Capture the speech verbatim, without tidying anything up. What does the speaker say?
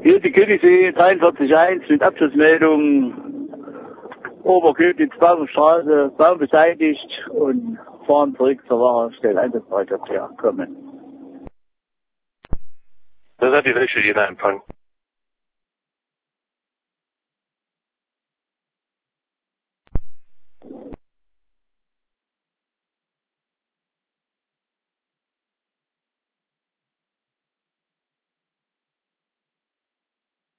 Hier ist die Königssee dreiundvierzig eins mit Abschlussmeldung. Oberköditz, Baumstraße, Baum beseitigt und fahren zurück zur Wahrstelle. Einsatzbereitschaft, ja, kommen. Das hat die Wäsche jeder empfangen.